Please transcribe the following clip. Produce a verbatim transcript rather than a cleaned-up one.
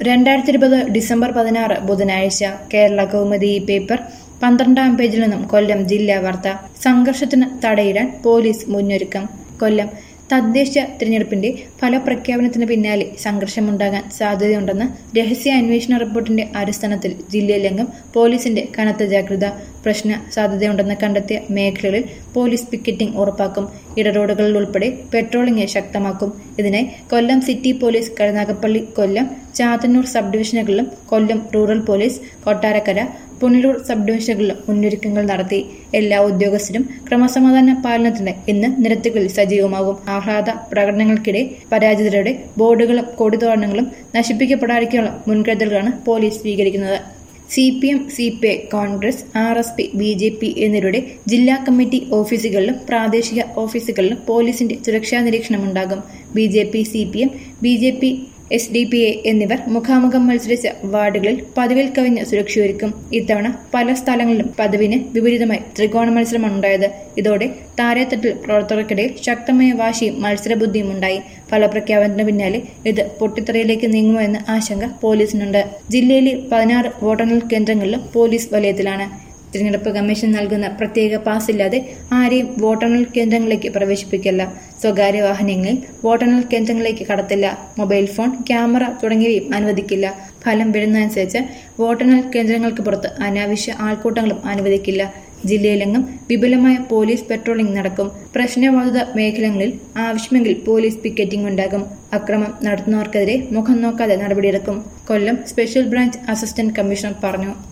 രണ്ടായിരത്തി ഇരുപത് ഡിസംബർ പതിനാറ് ബുധനാഴ്ച കേരള കൗമുദി പേപ്പർ പന്ത്രണ്ടാം പേജിൽ നിന്നും കൊല്ലം ജില്ലാ വാർത്ത. സംഘർഷത്തിന് തടയിടാൻ പോലീസ് മുന്നൊരുക്കം. കൊല്ലം തദ്ദേശ തിരഞ്ഞെടുപ്പിന്റെ ഫലപ്രഖ്യാപനത്തിന് പിന്നാലെ സംഘർഷമുണ്ടാകാൻ സാധ്യതയുണ്ടെന്ന് രഹസ്യാന്വേഷണ റിപ്പോർട്ടിന്റെ അടിസ്ഥാനത്തിൽ ജില്ലയിലെങ്ങും പോലീസിന്റെ കനത്ത ജാഗ്രത. പ്രശ്ന സാധ്യതയുണ്ടെന്ന് കണ്ടെത്തിയ മേഖലകളിൽ പോലീസ് പിക്കറ്റിംഗ് ഉറപ്പാക്കും. ഇടറോഡുകളിൽ ഉൾപ്പെടെ പെട്രോളിംഗ് ശക്തമാക്കും. ഇതിനായി Kollam city police, Karunagappally, Kollam, Chathannoor sub ഡിവിഷനുകളിലും Kollam rural police, Kottarakkara, Punalur sub ഡിവിഷനുകളിലും മുന്നൊരുക്കങ്ങൾ നടത്തി. എല്ലാ ഉദ്യോഗസ്ഥരും ക്രമസമാധാന പാലനത്തിന് ഇന്ന് നിരത്തുകളിൽ സജീവമാകും. ആഹ്ലാദ പ്രകടനങ്ങൾക്കിടെ പരാജിതരുടെ ബോർഡുകളും കൊടിതോരണങ്ങളും നശിപ്പിക്കപ്പെടാതിരിക്കാനുള്ള മുൻകരുതലുകളാണ് പോലീസ് സ്വീകരിക്കുന്നത്. C P M, C P I, Congress, R S P, B J P എന്നിവരുടെ ജില്ലാ കമ്മിറ്റി ഓഫീസുകളിലും പ്രാദേശിക ഓഫീസുകളിലും പോലീസിന്റെ സുരക്ഷാ നിരീക്ഷണമുണ്ടാകും. B J P, C P M, B J P, S D P I എന്നിവർ മുഖാമുഖം മത്സരിച്ച വാർഡുകളിൽ പതിവിൽ കവിഞ്ഞ സുരക്ഷയൊരുക്കും. ഇത്തവണ പല സ്ഥലങ്ങളിലും പതിവിന് വിപരീതമായി ത്രികോണ മത്സരമാണുണ്ടായത്. ഇതോടെ താരേത്തട്ടിൽ പ്രവർത്തകർക്കിടയിൽ ശക്തമായ വാശിയും മത്സരബുദ്ധിയും ഉണ്ടായി. ഫലപ്രഖ്യാപനത്തിന് പിന്നാലെ ഇത് പൊട്ടിത്തെറിയിലേക്ക് നീങ്ങുമോ എന്ന ആശങ്ക പോലീസിനുണ്ട്. ജില്ലയിലെ പതിനാറ് വോട്ടെണ്ണൽ കേന്ദ്രങ്ങളിലും പോലീസ് വലയത്തിലാണ്. തിരഞ്ഞെടുപ്പ് കമ്മീഷൻ നൽകുന്ന പ്രത്യേക പാസില്ലാതെ ആരെയും വോട്ടെണ്ണൽ കേന്ദ്രങ്ങളിലേക്ക് പ്രവേശിപ്പിക്കില്ല. സ്വകാര്യ വാഹനങ്ങളിൽ വോട്ടെണ്ണൽ കേന്ദ്രങ്ങളിലേക്ക് കടത്തില്ല. മൊബൈൽ ഫോൺ, ക്യാമറ തുടങ്ങിയവയും അനുവദിക്കില്ല. ഫലം വരുന്നതനുസരിച്ച് വോട്ടെണ്ണൽ കേന്ദ്രങ്ങൾക്ക് പുറത്ത് അനാവശ്യ ആൾക്കൂട്ടങ്ങളും അനുവദിക്കില്ല. ജില്ലയിലെങ്ങും വിപുലമായ പോലീസ് പെട്രോളിംഗ് നടക്കും. പ്രശ്നബാധിത മേഖലകളിൽ ആവശ്യമെങ്കിൽ പോലീസ് പിക്കറ്റിംഗ് ഉണ്ടാകും. അക്രമം നടത്തുന്നവർക്കെതിരെ മുഖം നോക്കാതെ നടപടിയെടുക്കും. Kollam special branch assistant commissioner പറഞ്ഞു.